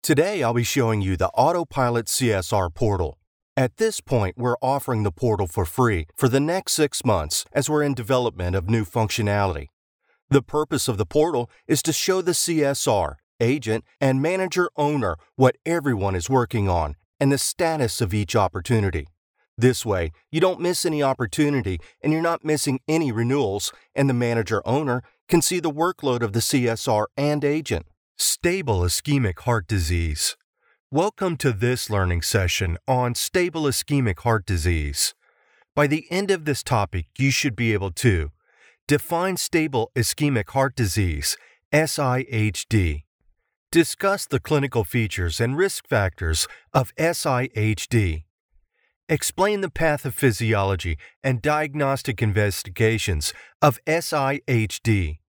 Today I'll be showing you the Autopilot CSR portal. At this point, we're offering the portal for free for the next 6 months as we're in development of new functionality. The purpose of the portal is to show the CSR, agent, and manager owner what everyone is working on and the status of each opportunity. This way, you don't miss any opportunity and you're not missing any renewals, and the manager owner can see the workload of the CSR and agent. Stable ischemic heart disease. Welcome to this learning session on stable ischemic heart disease. By the end of this topic, you should be able to define stable ischemic heart disease, SIHD. Discuss the clinical features and risk factors of SIHD. Explain the pathophysiology and diagnostic investigations of SIHD.